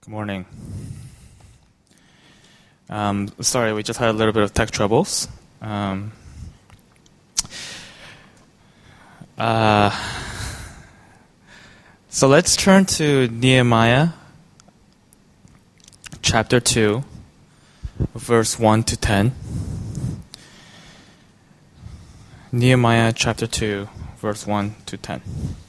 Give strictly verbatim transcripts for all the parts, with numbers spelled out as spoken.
Good morning. Um, sorry, we just had a little bit of tech troubles. Um, uh, so let's turn to Nehemiah chapter two, verse one to ten. Nehemiah chapter two, verse one to ten.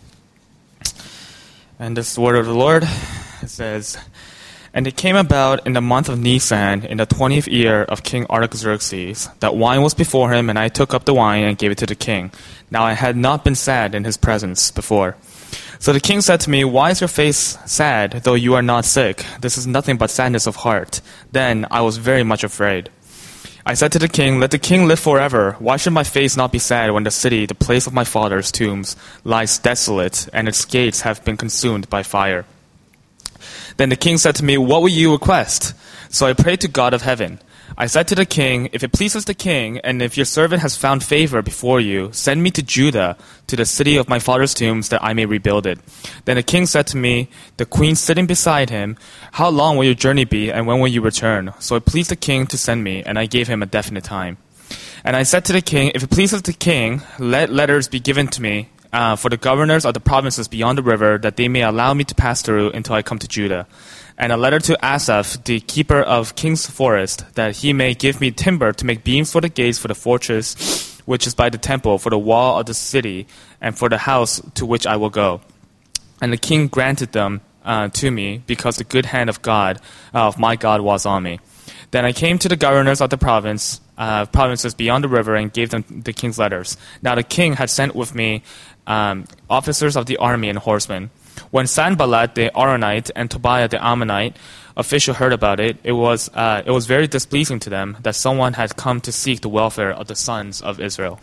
And this is the word of the Lord. It says, "And it came about in the month of Nisan, in the twentieth year of King Artaxerxes, that wine was before him, and I took up the wine and gave it to the king. Now I had not been sad in his presence before. So the king said to me, 'Why is your face sad, though you are not sick? This is nothing but sadness of heart.' Then I was very much afraid. I said to the king, 'Let the king live forever. Why should my face not be sad when the city, the place of my father's tombs, lies desolate, and its gates have been consumed by fire?' Then the king said to me, 'What will you request?' So I prayed to God of heaven. I said to the king, 'If it pleases the king, and if your servant has found favor before you, send me to Judah, to the city of my father's tombs, that I may rebuild it.' Then the king said to me, the queen sitting beside him, 'How long will your journey be, and when will you return?' So it pleased the king to send me, and I gave him a definite time. And I said to the king, 'If it pleases the king, let letters be given to me, Uh, for the governors of the provinces beyond the river, that they may allow me to pass through until I come to Judah. And a letter to Asaph, the keeper of King's Forest, that he may give me timber to make beams for the gates for the fortress, which is by the temple, for the wall of the city, and for the house to which I will go.' And the king granted them uh, to me, because the good hand of God, uh, of my God, was on me. Then I came to the governors of the province, uh, provinces beyond the river, and gave them the king's letters. Now the king had sent with me um, officers of the army and horsemen. When Sanballat the Aronite and Tobiah the Ammonite official heard about it, it was uh, it was very displeasing to them that someone had come to seek the welfare of the sons of Israel."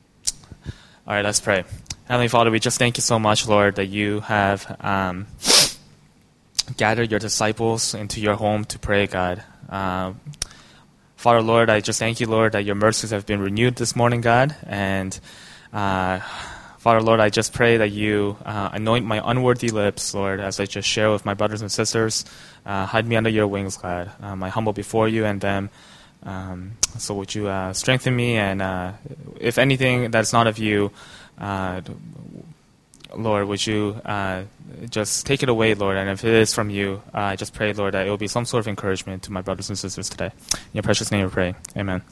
All right, let's pray. Heavenly Father, we just thank you so much, Lord, that you have um, gathered your disciples into your home to pray, God. Uh, Father, Lord, I just thank you, Lord, that your mercies have been renewed this morning, God. And uh, Father, Lord, I just pray that you uh, anoint my unworthy lips, Lord, as I just share with my brothers and sisters. Uh, hide me under your wings, God. Um, I humble before you and them. Um, so would you uh, strengthen me, and uh, if anything that's not of you, uh, Lord, would you uh, just take it away, Lord, and if it is from you, uh, I just pray, Lord, that it will be some sort of encouragement to my brothers and sisters today. In your precious name we pray. Amen.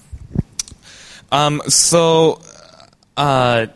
Um, so, uh,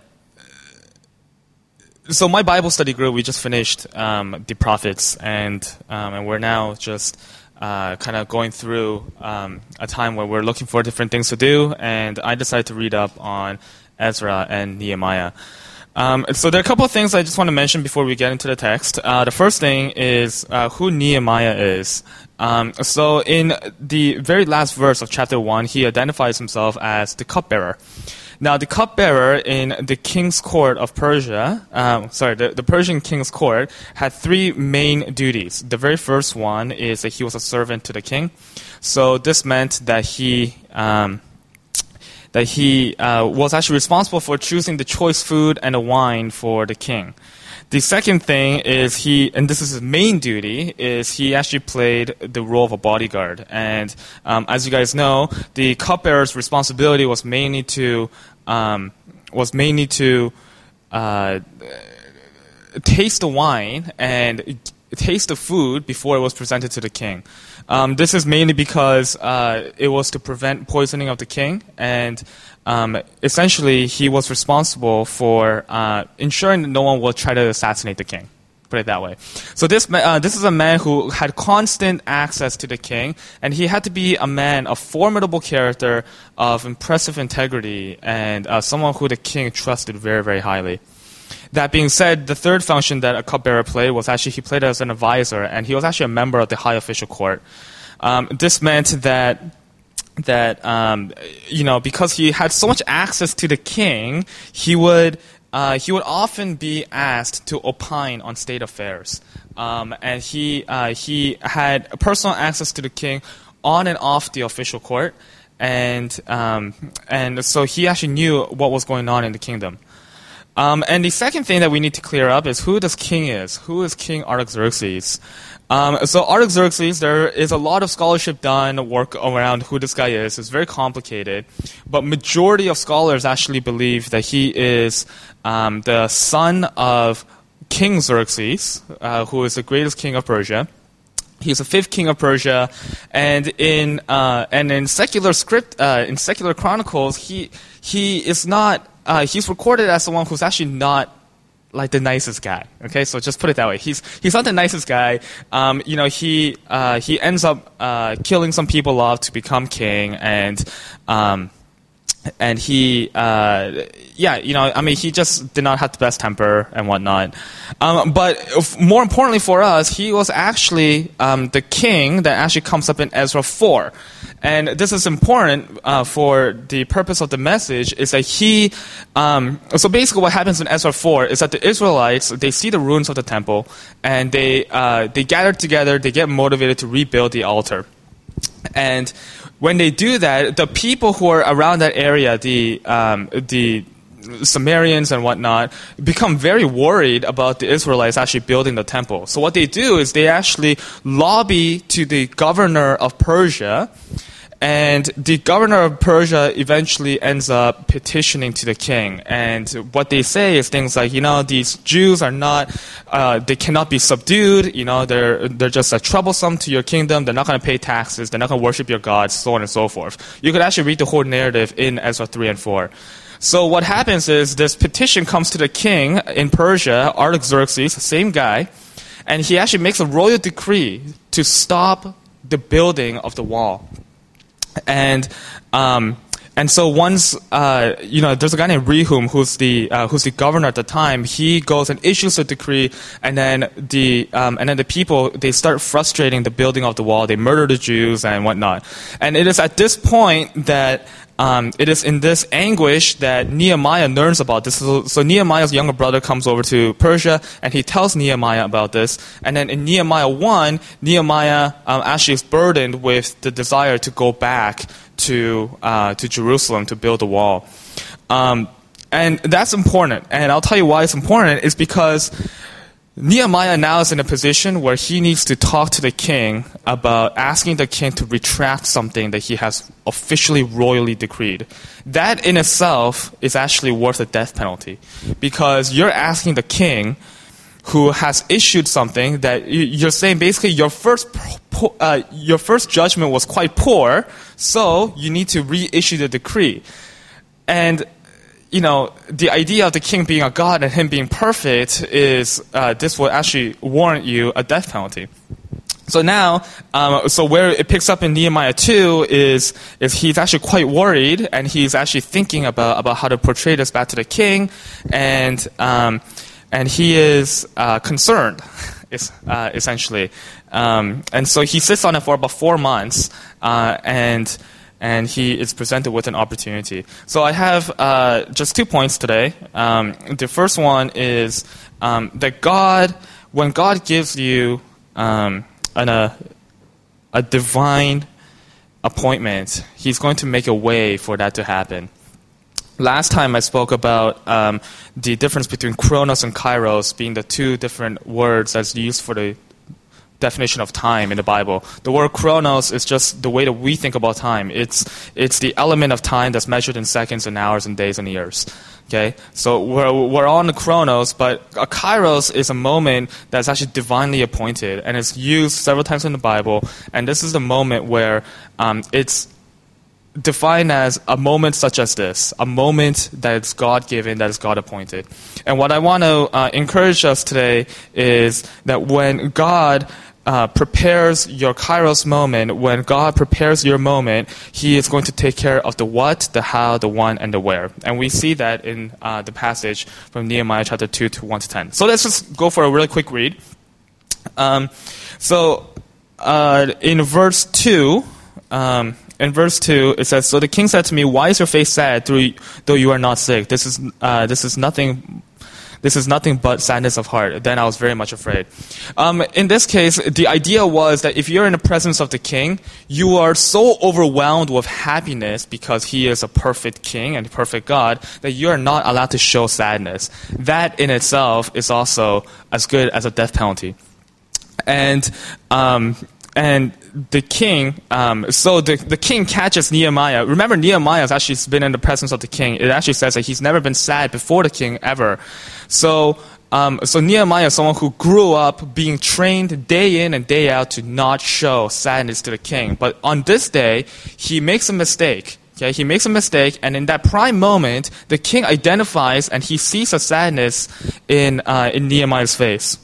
so my Bible study group, we just finished um, the prophets, and um, and we're now just uh, kind of going through um, a time where we're looking for different things to do, and I decided to read up on Ezra and Nehemiah. Um, so there are a couple of things I just want to mention before we get into the text. Uh, the first thing is uh, who Nehemiah is. Um, so in the very last verse of chapter one, he identifies himself as the cupbearer. Now, the cupbearer in the king's court of Persia, um, sorry, the, the Persian king's court, had three main duties. The very first one is that he was a servant to the king. So this meant that he um, that he uh, was actually responsible for choosing the choice food and the wine for the king. The second thing is he, and this is his main duty, is he actually played the role of a bodyguard. And um, as you guys know, the cupbearer's responsibility was mainly to um, was mainly to uh, taste the wine and taste the food before it was presented to the king. Um, this is mainly because uh, it was to prevent poisoning of the king, and um, essentially he was responsible for uh, ensuring that no one will try to assassinate the king. Put it that way. So this uh, this is a man who had constant access to the king, and he had to be a man of formidable character, of impressive integrity, and uh, someone who the king trusted very, very highly. That being said, the third function that a cupbearer played was actually he played as an advisor, and he was actually a member of the high official court. Um, this meant that that um, you know, because he had so much access to the king, he would uh, he would often be asked to opine on state affairs, um, and he uh, he had personal access to the king on and off the official court, and um, and so he actually knew what was going on in the kingdom. Um, and the second thing that we need to clear up is who this king is. Who is King Artaxerxes? Um, so Artaxerxes, there is a lot of scholarship done, work around who this guy is. It's very complicated. But majority of scholars actually believe that he is um, the son of King Xerxes, uh, who is the greatest king of Persia. He's the fifth king of Persia, and in uh, and in secular script, uh, in secular chronicles, he he is not. Uh, he's recorded as someone who's actually not like the nicest guy. Okay, so just put it that way. He's he's not the nicest guy. Um, you know, he uh, he ends up uh, killing some people off to become king, and um, and he uh, yeah, you know, I mean, he just did not have the best temper and whatnot. Um, but if, more importantly for us, he was actually um, the king that actually comes up in Ezra four. And this is important uh, for the purpose of the message, is that he, um, so basically what happens in Ezra four is that the Israelites, they see the ruins of the temple, and they, uh, they gather together, they get motivated to rebuild the altar. And when they do that, the people who are around that area, the, um, the Sumerians and whatnot, become very worried about the Israelites actually building the temple. So what they do is they actually lobby to the governor of Persia, and the governor of Persia eventually ends up petitioning to the king. And what they say is things like, you know, these Jews are not, uh, they cannot be subdued, you know, they're, they're just uh, troublesome to your kingdom, they're not going to pay taxes, they're not going to worship your gods, so on and so forth. You could actually read the whole narrative in Ezra three and four. So what happens is this petition comes to the king in Persia, Artaxerxes, same guy, and he actually makes a royal decree to stop the building of the wall. And um, and so once uh, you know, there's a guy named Rehum who's the uh, who's the governor at the time. He goes and issues a decree, and then the um, and then the people, they start frustrating the building of the wall. They murder the Jews and whatnot. And it is at this point that um, it is in this anguish that Nehemiah learns about this. So, so Nehemiah's younger brother comes over to Persia, and he tells Nehemiah about this. And then in Nehemiah one, Nehemiah um, actually is burdened with the desire to go back to uh, to Jerusalem to build a wall. Um, and that's important. And I'll tell you why it's important. Is because Nehemiah now is in a position where he needs to talk to the king about asking the king to retract something that he has officially royally decreed. That in itself is actually worth a death penalty, because you're asking the king who has issued something that you're saying basically your first uh, your first judgment was quite poor, so you need to reissue the decree. And you know, the idea of the king being a god and him being perfect is uh, this will actually warrant you a death penalty. So now, um, so where it picks up in Nehemiah two is is he's actually quite worried, and he's actually thinking about about how to portray this back to the king, and um, and he is uh, concerned, is uh, essentially, um, and so he sits on it for about four months, uh, and. And he is presented with an opportunity. So I have uh, just two points today. Um, the first one is um, that God, when God gives you um, an, a, a divine appointment, He's going to make a way for that to happen. Last time I spoke about um, the difference between chronos and kairos being the two different words that's used for the definition of time in the Bible. The word chronos is just the way that we think about time. It's it's the element of time that's measured in seconds and hours and days and years. Okay, so we're we're on the chronos, but a kairos is a moment that's actually divinely appointed, and it's used several times in the Bible. And this is the moment where um, it's defined as a moment such as this, a moment that is God-given, that is God-appointed. And what I want to uh, encourage us today is that when God Uh, prepares your kairos moment, when God prepares your moment, He is going to take care of the what, the how, the when, and the where. And we see that in uh, the passage from Nehemiah chapter two to one to ten. So let's just go for a really quick read. Um, so uh, in verse two, um, in verse two, it says, "So the king said to me, 'Why is your face sad, though you are not sick? This is uh, this is nothing This is nothing but sadness of heart. Then I was very much afraid. Um, in this case, the idea was that if you're in the presence of the king, you are so overwhelmed with happiness because he is a perfect king and perfect God that you are not allowed to show sadness. That in itself is also as good as a death penalty. And um, and the king, um, so the, the king catches Nehemiah. Remember, Nehemiah has actually been in the presence of the king. It actually says that he's never been sad before the king ever. So um, so Nehemiah is someone who grew up being trained day in and day out to not show sadness to the king. But on this day, he makes a mistake. Okay, he makes a mistake, and in that prime moment, the king identifies and he sees a sadness in uh, in Nehemiah's face.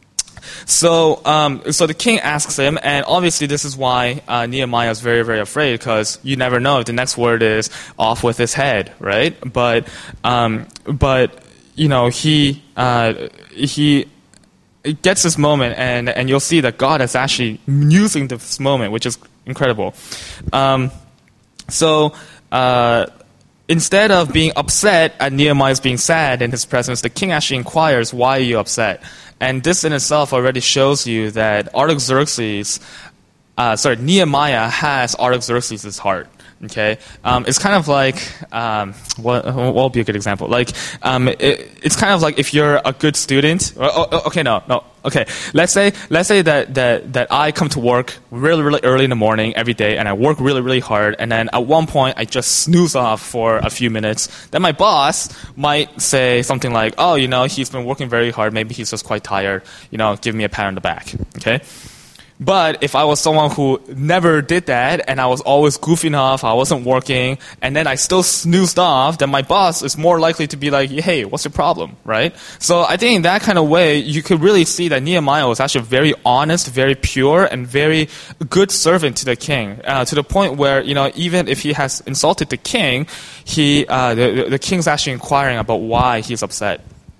So, um, so the king asks him, and obviously this is why uh, Nehemiah is very, very afraid, because you never know if the next word is off with his head, right? But, um, but you know, he uh, he gets this moment, and and you'll see that God is actually using this moment, which is incredible. Um, so. Uh, Instead of being upset at Nehemiah's being sad in his presence, the king actually inquires, why are you upset? And this in itself already shows you that Artaxerxes, uh, sorry, Nehemiah has Artaxerxes' heart. Okay, um, it's kind of like um, what, what will be a good example? Like um, it, it's kind of like if you're a good student. Or, oh, okay, no, no. Okay, let's say let's say that, that that I come to work really really early in the morning every day, and I work really really hard, and then at one point I just snooze off for a few minutes. Then my boss might say something like, "Oh, you know, he's been working very hard. Maybe he's just quite tired. You know, give me a pat on the back." Okay. But if I was someone who never did that, and I was always goofing off, I wasn't working, and then I still snoozed off, then my boss is more likely to be like, hey, what's your problem, right? So I think in that kind of way, you could really see that Nehemiah was actually very honest, very pure, and very good servant to the king, uh, to the point where, you know, even if he has insulted the king, he, uh, the, the king's actually inquiring about why he's upset.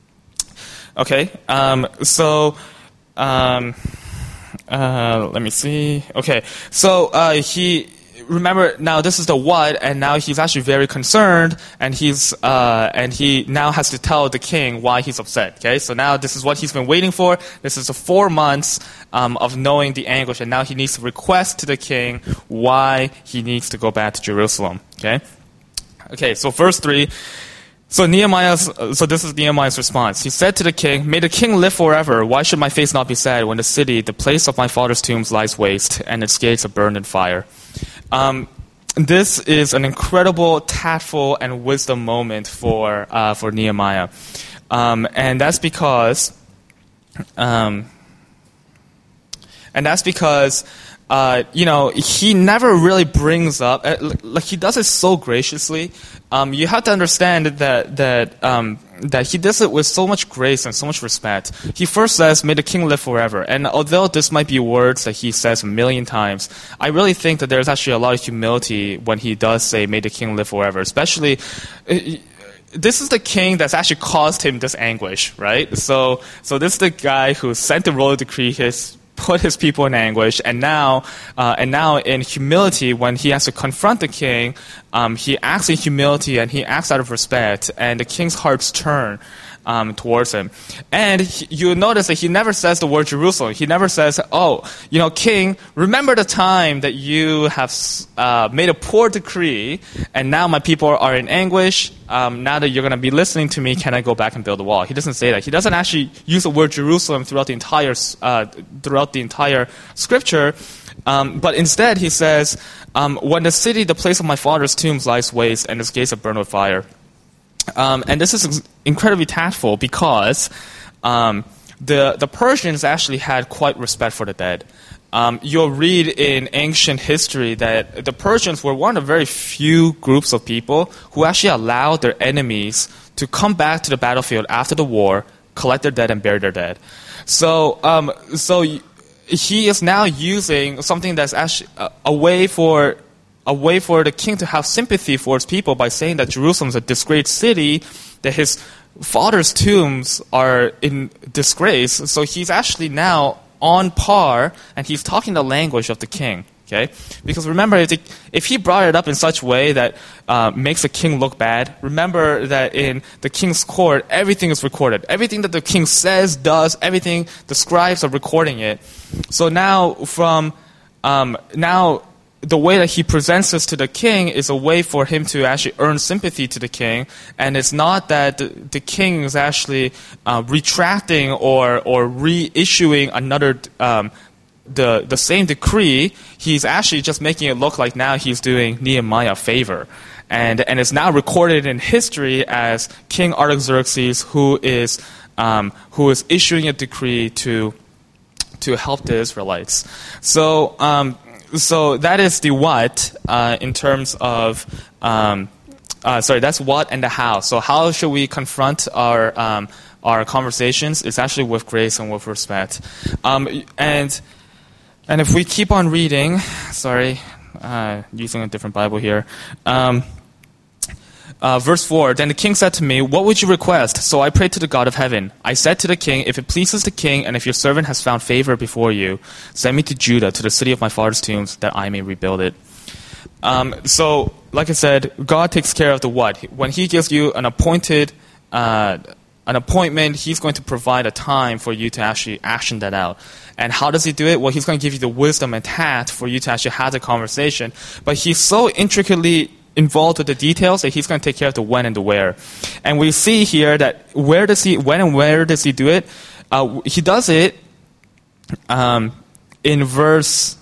Okay, um, so, um... Uh, let me see. Okay, so uh, he remember now this is the what, and now he's actually very concerned, and he's uh, and he now has to tell the king why he's upset. Okay, so now this is what he's been waiting for. This is the four months um, of knowing the anguish, and now he needs to request to the king why he needs to go back to Jerusalem. Okay, okay. So verse three. So Nehemiah's, so this is Nehemiah's response. He said to the king, "May the king live forever. Why should my face not be sad when the city, the place of my father's tombs, lies waste and its gates are burned in fire?" Um, this is an incredible, tactful, and wisdom moment for uh, for Nehemiah, um, and that's because, um, and that's because. Uh, you know, he never really brings up, uh, like he does it so graciously. Um, you have to understand that that um, that he does it with so much grace and so much respect. He first says, "May the king live forever." And although this might be words that he says a million times, I really think that there's actually a lot of humility when he does say, "May the king live forever," especially. Uh, This is the king that's actually caused him this anguish, right? So, so this is the guy who sent the royal decree, his put his people in anguish, and now, uh, and now in humility, when he has to confront the king, um, he acts in humility and he acts out of respect, and the king's hearts turn um, towards him. And he, you notice that he never says the word Jerusalem. He never says, "Oh, you know, king, remember the time that you have uh, made a poor decree, and now my people are in anguish. Um, now that you're going to be listening to me, can I go back and build a wall?" He doesn't say that. He doesn't actually use the word Jerusalem throughout the entire uh, throughout the entire scripture. Um, but instead, he says, um, "When the city, the place of my father's tombs, lies waste, and its gates are burned with fire." Um, and this is incredibly tactful because um, the the Persians actually had quite respect for the dead. Um, you'll read in ancient history that the Persians were one of very few groups of people who actually allowed their enemies to come back to the battlefield after the war, collect their dead, and bury their dead. So, um, so he is now using something that's actually a, a way for a way for the king to have sympathy for his people by saying that Jerusalem is a disgraced city, that his father's tombs are in disgrace. So he's actually now on par, and he's talking the language of the king. Okay, because remember, if, the, if he brought it up in such a way that uh, makes the king look bad, remember that in the king's court, everything is recorded. Everything that the king says, does, everything, the scribes are recording it. So now, from um, now, the way that he presents this to the king is a way for him to actually earn sympathy to the king, and it's not that the, the king is actually uh, retracting or or reissuing another. Um, the the same decree. He's actually just making it look like now he's doing Nehemiah a favor. And and it's now recorded in history as King Artaxerxes who is um, who is issuing a decree to to help the Israelites. So um, so that is the what uh, in terms of um, uh, sorry, that's what and the how. So how should we confront our um, our conversations? It's actually with grace and with respect. Um, and And if we keep on reading, sorry, uh, using a different Bible here. Um, uh, verse four, then the king said to me, what would you request? So I prayed to the God of heaven. I said to the king, if it pleases the king, and if your servant has found favor before you, send me to Judah, to the city of my father's tombs, that I may rebuild it. Um, so, like I said, God takes care of the what. When he gives you an appointed uh, an appointment, he's going to provide a time for you to actually action that out. And how does he do it? Well, he's going to give you the wisdom and tact for you to actually have the conversation. But he's so intricately involved with the details that he's going to take care of the when and the where. And we see here that where does he, when and where does he do it? Uh, he does it um, in verse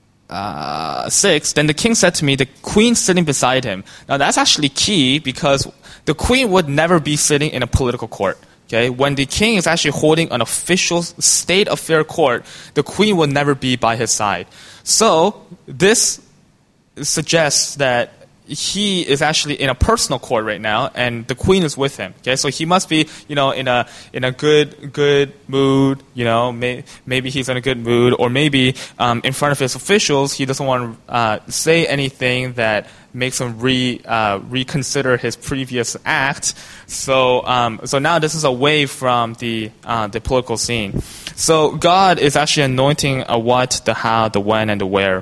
uh, six. Then the king said to me, the queen sitting beside him. Now that's actually key because the queen would never be sitting in a political court. Okay, when the king is actually holding an official state affair court, the queen will never be by his side. So this suggests that he is actually in a personal court right now, and the queen is with him. Okay, so he must be, you know, in a in a good good mood. You know, may, maybe he's in a good mood, or maybe um, in front of his officials, he doesn't want to uh, say anything that makes him re uh, reconsider his previous act. So um, so now this is away from the uh, the political scene. So God is actually anointing a what, the how, the when, and the where.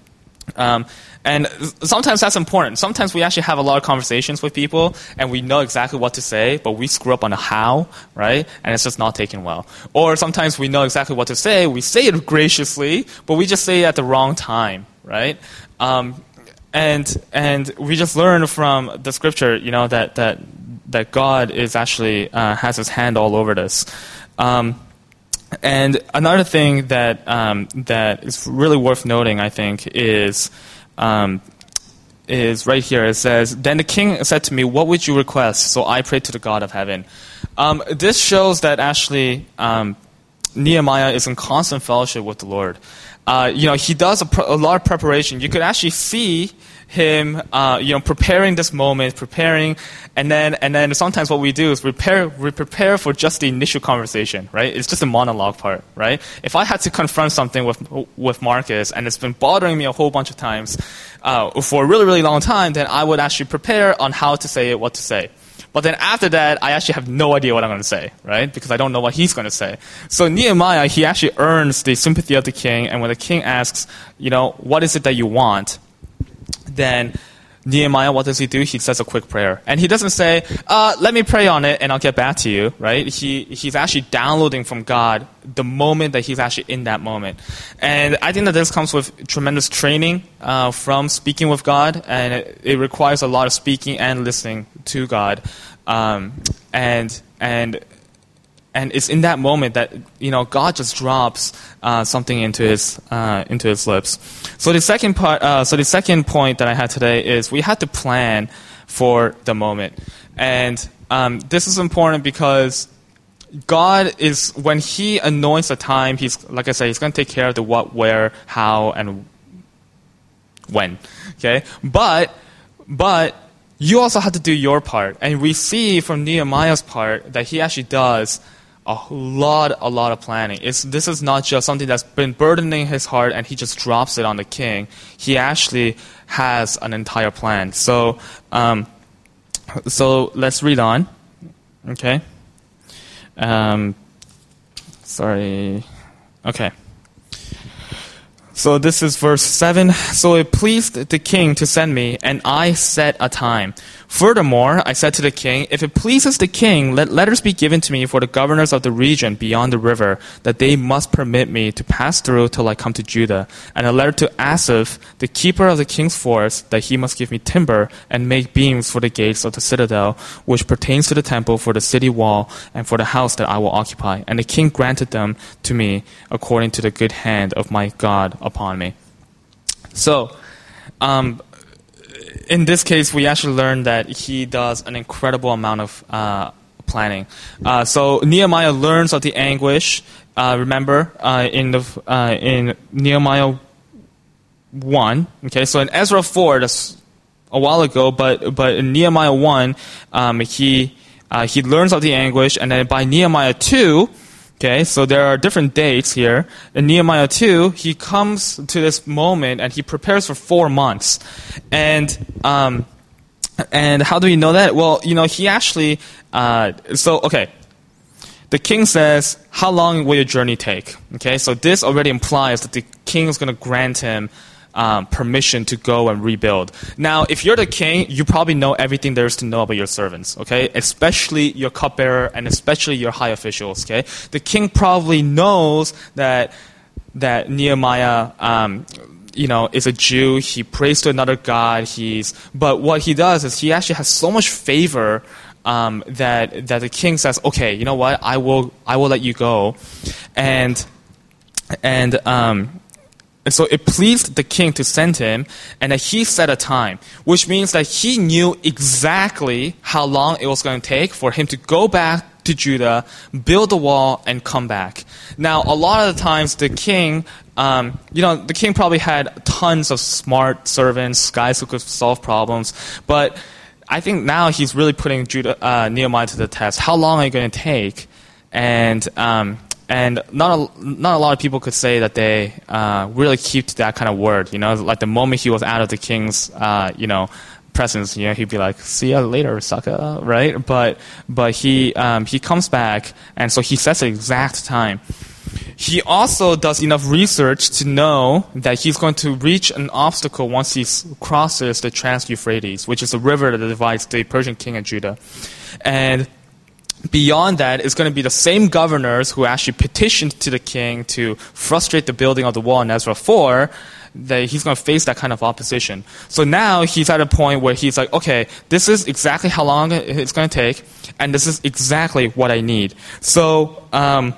Um, And sometimes that's important. Sometimes we actually have a lot of conversations with people, and we know exactly what to say, but we screw up on the how, right? And it's just not taken well. Or sometimes we know exactly what to say, we say it graciously, but we just say it at the wrong time, right? Um, and and we just learn from the scripture, you know, that that that God is actually uh, has His hand all over this. Um, and another thing that um, that is really worth noting, I think, is. Um, is right here. It says, then the king said to me, what would you request? So I prayed to the God of heaven. Um, this shows that actually um, Nehemiah is in constant fellowship with the Lord. Uh, you know, he does a, pr- a lot of preparation. You could actually see him, uh, you know, preparing this moment, preparing, and then and then sometimes what we do is prepare, we prepare for just the initial conversation, right? It's just a monologue part, right? If I had to confront something with with Marcus and it's been bothering me a whole bunch of times uh, for a really really long time, then I would actually prepare on how to say it, what to say. But then after that, I actually have no idea what I'm going to say, right? Because I don't know what he's going to say. So Nehemiah, he actually earns the sympathy of the king, and when the king asks, you know, what is it that you want? Then Nehemiah, what does he do? He says a quick prayer. And he doesn't say, uh, let me pray on it and I'll get back to you, right? He He's actually downloading from God the moment that he's actually in that moment. And I think that this comes with tremendous training uh, from speaking with God, and it, it requires a lot of speaking and listening to God. Um, and and and it's in that moment that, you know, God just drops uh, something into his uh, into his lips. So the second part, uh, so the second point that I had today is we had to plan for the moment, and um, this is important because God is, when He anoints a time, He's, like I said, He's going to take care of the what, where, how, and when. Okay, but but you also have to do your part, and we see from Nehemiah's part that he actually does a lot, a lot of planning. It's, this is not just something that's been burdening his heart and he just drops it on the king. He actually has an entire plan. So, um, so let's read on. Okay. Um, sorry. Okay. So this is verse seven. So it pleased the king to send me, and I set a time. Furthermore, I said to the king, if it pleases the king, let letters be given to me for the governors of the region beyond the river, that they must permit me to pass through till I come to Judah. And a letter to Asaph, the keeper of the king's forest, that he must give me timber and make beams for the gates of the citadel, which pertains to the temple, for the city wall, and for the house that I will occupy. And the king granted them to me according to the good hand of my God upon me. So, um, in this case, we actually learn that he does an incredible amount of uh, planning. Uh, so Nehemiah learns of the anguish. Uh, remember, uh, in the uh, in Nehemiah one. Okay, so in Ezra four, that's a while ago, but but in Nehemiah one, um, he uh, he learns of the anguish, and then by Nehemiah two. Okay, so there are different dates here. In Nehemiah two, he comes to this moment and he prepares for four months. And um, and how do we know that? Well, you know, he actually, uh, so, okay. The king says, how long will your journey take? Okay, so this already implies that the king is going to grant him Um, permission to go and rebuild. Now, if you're the king, you probably know everything there is to know about your servants, okay? Especially your cupbearer and especially your high officials, okay? The king probably knows that that Nehemiah, um, you know, is a Jew. He prays to another god. He's, but what he does is he actually has so much favor um, that that the king says, okay, you know what? I will I will let you go, and and um. And so it pleased the king to send him, and that he set a time, which means that he knew exactly how long it was going to take for him to go back to Judah, build the wall, and come back. Now, a lot of the times, the king, um, you know, the king probably had tons of smart servants, guys who could solve problems, but I think now he's really putting Judah, uh, Nehemiah to the test. How long are you going to take? And um, And not a, not a lot of people could say that they uh, really keep to that kind of word. You know, like the moment he was out of the king's, uh, you know, presence, you know, he'd be like, "See you later, sucker," right? But but he um, he comes back, and so he sets the exact time. He also does enough research to know that he's going to reach an obstacle once he crosses the Trans-Euphrates, which is the river that divides the Persian king and Judah, and beyond that is going to be the same governors who actually petitioned to the king to frustrate the building of the wall in Ezra four, that he's going to face that kind of opposition. So now he's at a point where he's like, okay, this is exactly how long it's going to take, and this is exactly what I need. So, um,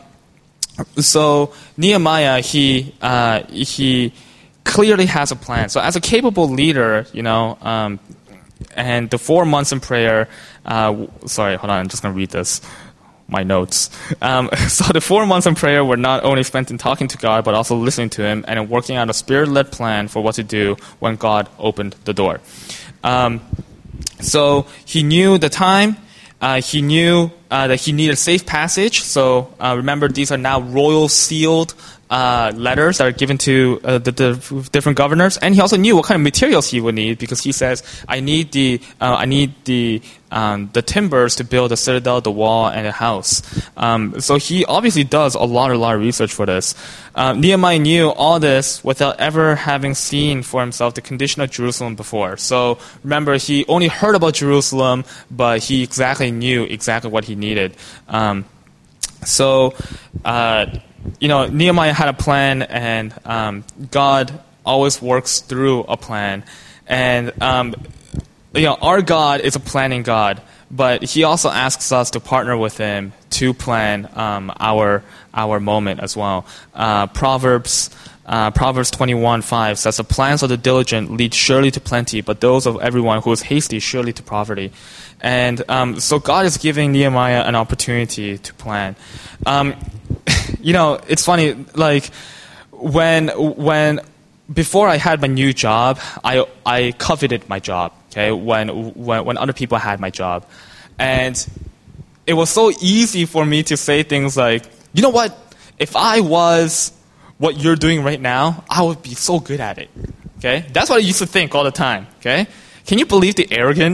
so Nehemiah, he uh, he clearly has a plan. So as a capable leader, you know, um, and the four months in prayer, uh, sorry, hold on, I'm just going to read this, my notes. Um, so the four months in prayer were not only spent in talking to God, but also listening to Him and in working out a spirit-led plan for what to do when God opened the door. Um, so he knew the time. Uh, he knew uh, that he needed safe passage. So uh, remember, these are now royal sealed Uh, letters that are given to uh, the, the different governors, and he also knew what kind of materials he would need, because he says, "I need the uh, I need the um, the timbers to build the citadel, the wall, and the house." Um, so he obviously does a lot, a lot of research for this. Uh, Nehemiah knew all this without ever having seen for himself the condition of Jerusalem before. So remember, he only heard about Jerusalem, but he exactly knew exactly what he needed. Um, so. Uh, You know, Nehemiah had a plan, and um, God always works through a plan. And, um, you know, our God is a planning God, but He also asks us to partner with Him to plan um, our our moment as well. Uh, Proverbs uh, Proverbs twenty-one five says, "The plans of the diligent lead surely to plenty, but those of everyone who is hasty surely to poverty." And um, so God is giving Nehemiah an opportunity to plan. Um, You know, it's funny, like, when, when, before I had my new job, I, I coveted my job, okay, when, when, when other people had my job. And it was so easy for me to say things like, you know what, if I was what you're doing right now, I would be so good at it, okay? That's what I used to think all the time, okay? Can you believe the arrogance,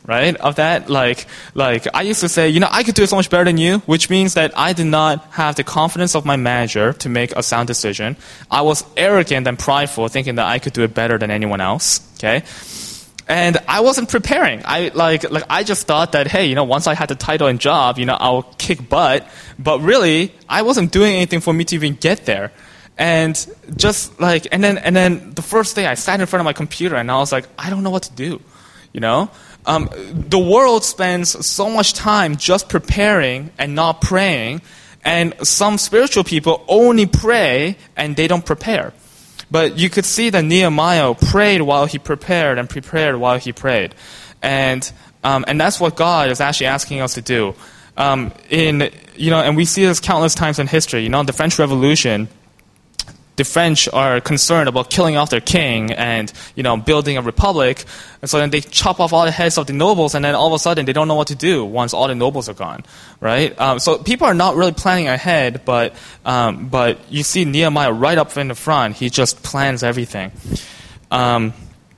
right? Of that, like, like I used to say, you know, I could do it so much better than you, which means that I did not have the confidence of my manager to make a sound decision. I was arrogant and prideful, thinking that I could do it better than anyone else. Okay, and I wasn't preparing. I like, like I just thought that, hey, you know, once I had the title and job, you know, I'll kick butt. But really, I wasn't doing anything for me to even get there. And just like, and then, and then the first day I sat in front of my computer and I was like, I don't know what to do, you know? Um, the world spends so much time just preparing and not praying, and some spiritual people only pray and they don't prepare. But you could see that Nehemiah prayed while he prepared and prepared while he prayed. And, um, and that's what God is actually asking us to do. Um, in, you know, and we see this countless times in history. You know, the French Revolution, the French are concerned about killing off their king and, you know, building a republic. And so then they chop off all the heads of the nobles, and then all of a sudden they don't know what to do once all the nobles are gone, right? Um, so people are not really planning ahead, but um, but you see Nehemiah right up in the front. He just plans everything. Um,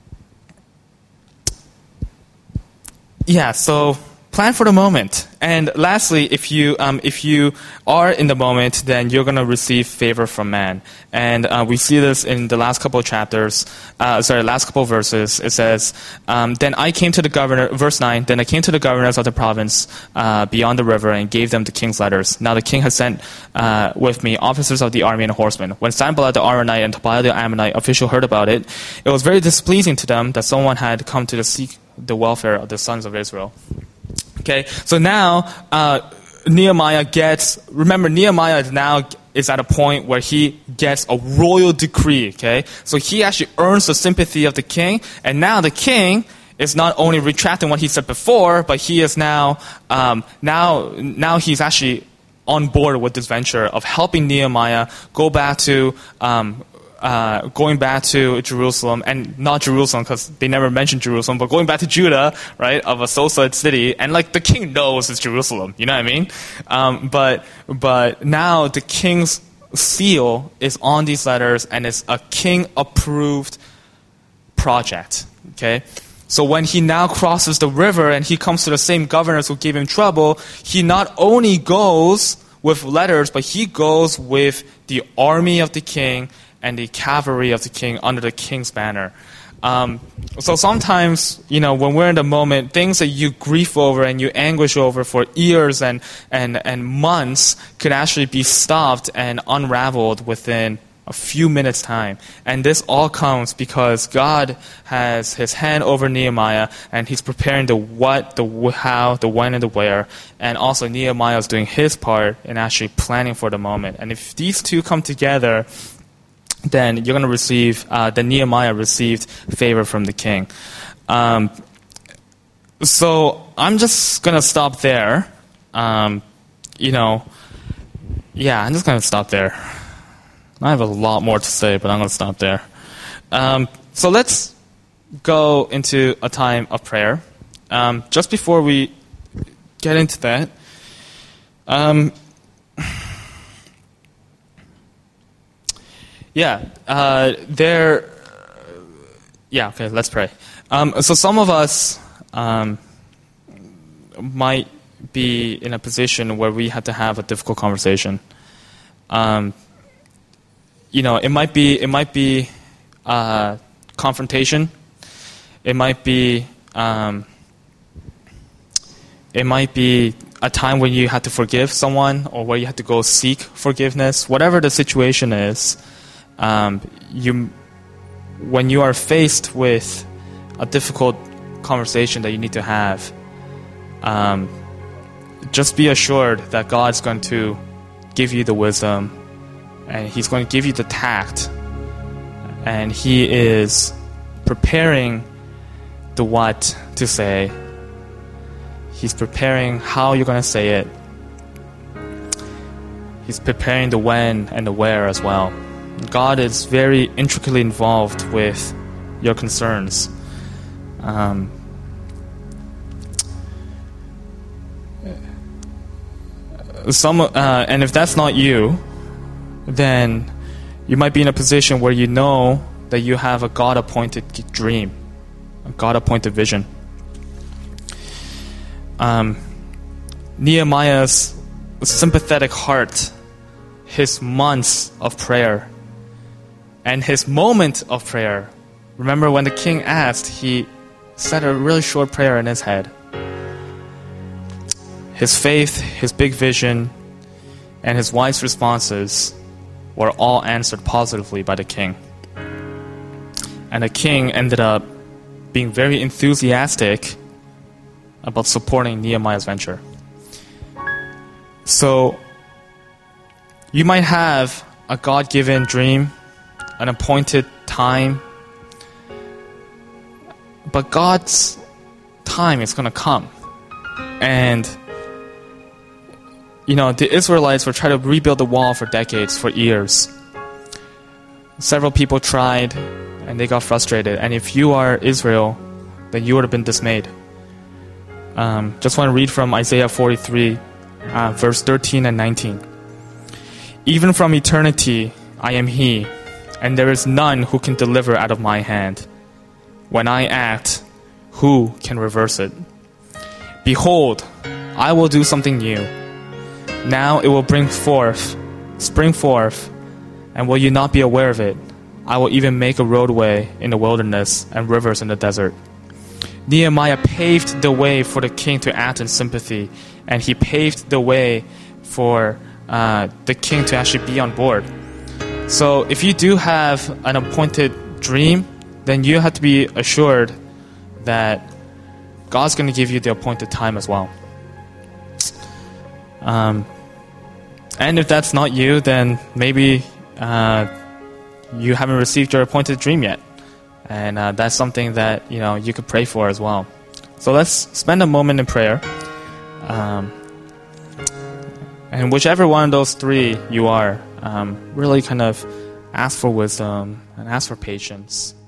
yeah, so plan for the moment. And lastly, if you um, if you are in the moment, then you're going to receive favor from man. And uh, we see this in the last couple of chapters, uh, sorry, last couple of verses. It says, um, then I came to the governor, verse nine, then I came to the governors of the province uh, beyond the river and gave them the king's letters. Now the king has sent uh, with me officers of the army and horsemen. When Sanballat the Aronite and Tobiah the Ammonite official heard about it, it was very displeasing to them that someone had come to seek the welfare of the sons of Israel. Okay, so now uh, Nehemiah gets, remember Nehemiah is now is at a point where he gets a royal decree, okay? So he actually earns the sympathy of the king, and now the king is not only retracting what he said before, but he is now, um, now, now he's actually on board with this venture of helping Nehemiah go back to, um, Uh, going back to Jerusalem, and not Jerusalem because they never mentioned Jerusalem, but going back to Judah, right, of a so-so city, and like the king knows it's Jerusalem, you know what I mean? Um, but but now the king's seal is on these letters, and it's a king-approved project. Okay, so when he now crosses the river and he comes to the same governors who gave him trouble, he not only goes with letters, but he goes with the army of the king and the cavalry of the king under the king's banner. Um, so sometimes, you know, when we're in the moment, things that you grieve over and you anguish over for years and, and, and months could actually be stopped and unraveled within a few minutes' time. And this all comes because God has his hand over Nehemiah, and he's preparing the what, the how, the when, and the where. And also Nehemiah is doing his part in actually planning for the moment. And if these two come together, then you're going to receive, uh, then Nehemiah received favor from the king. Um, so I'm just going to stop there. Um, you know, yeah, I'm just going to stop there. I have a lot more to say, but I'm going to stop there. Um, so let's go into a time of prayer. Um, just before we get into that, um, Yeah, uh, there. Yeah, okay. Let's pray. Um, so some of us um, might be in a position where we have to have a difficult conversation. Um, you know, it might be it might be uh, confrontation. It might be um, it might be a time when you have to forgive someone, or where you have to go seek forgiveness. Whatever the situation is. Um, you, when you are faced with a difficult conversation that you need to have, um, just be assured that God's going to give you the wisdom, and he's going to give you the tact, and he is preparing the what to say. He's preparing how you're going to say it. He's preparing the when and the where as well. God is very intricately involved with your concerns. Um, some, uh, and if that's not you, then you might be in a position where you know that you have a God-appointed dream, a God-appointed vision. um, Nehemiah's sympathetic heart, his months of prayer, and his moment of prayer. Remember when the king asked, he said a really short prayer in his head. His faith, his big vision, and his wise responses were all answered positively by the king. And the king ended up being very enthusiastic about supporting Nehemiah's venture. So, you might have a God-given dream, an appointed time, but God's time is going to come. And, you know, the Israelites were trying to rebuild the wall for decades, for years. Several people tried, and they got frustrated. And if you are Israel, then you would have been dismayed. Um, just want to read from Isaiah forty-three, uh, verse thirteen and nineteen. Even from eternity I am He, and there is none who can deliver out of my hand. When I act, who can reverse it? Behold, I will do something new. Now it will bring forth, spring forth, and will you not be aware of it? I will even make a roadway in the wilderness and rivers in the desert. Nehemiah paved the way for the king to act in sympathy, and he paved the way for uh, the king to actually be on board. So if you do have an appointed dream, then you have to be assured that God's going to give you the appointed time as well. Um, and if that's not you, then maybe uh, you haven't received your appointed dream yet. And uh, that's something that, you know, you could pray for as well. So let's spend a moment in prayer. Um, and whichever one of those three you are, um, really kind of ask for wisdom and ask for patience.